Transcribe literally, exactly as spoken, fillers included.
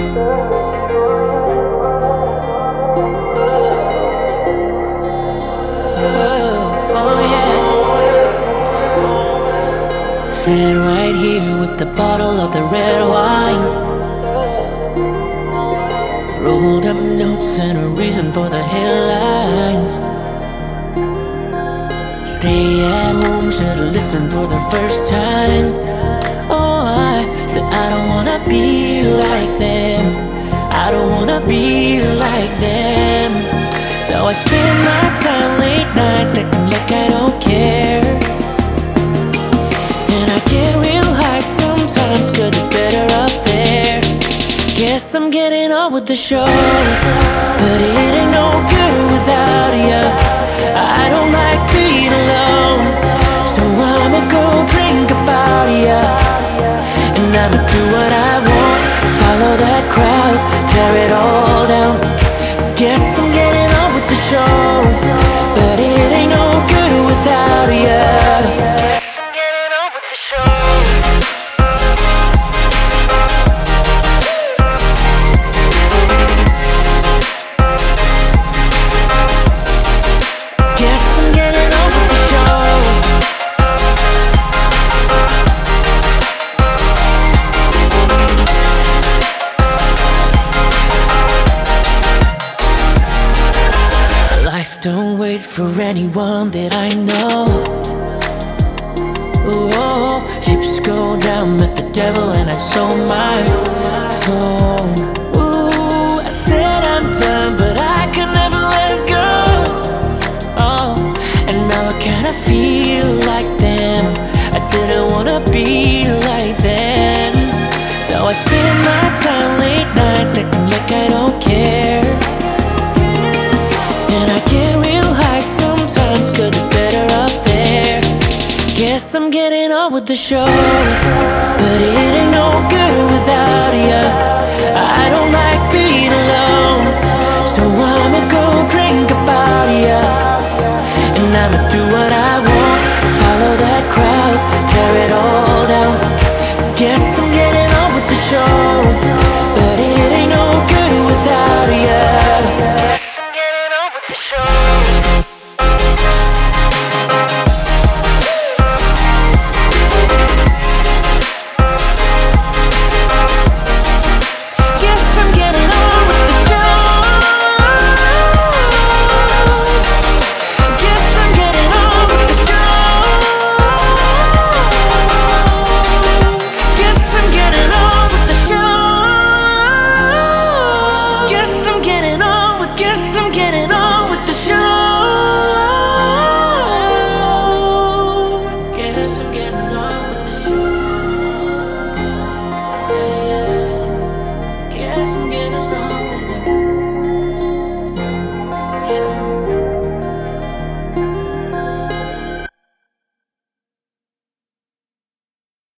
Oh yeah. Sit right here with the bottle of the red wine. Rolled up notes and a reason for the headlines. Stay at home, should've listened for the first time. Oh, I said I don't wanna be like them. I don't wanna be like them. Though I spend my time late nights acting like I don't care. And I get real high sometimes cause it's better up there. Guess I'm getting on with the show, but it ain't no good without ya. I don't like being alone, so I'ma go drink about ya. And I'ma do what I want, follow that crowd, tear it all down. Guess I'm getting on with the show, but it ain't no good without ya. Guess I'm getting on with the show. Guess I'm getting on with the show. Life don't wait for anyone that I know. Ooh, ships go down, met the devil and I sold my soul. Ooh, I said I'm done, but I could never let go. Oh, and now I kinda feel like them. I didn't wanna be like them. Though I spend my time late nights acting like I don't care. And I get real high sometimes cause it's better up there. Guess I'm getting on with the show,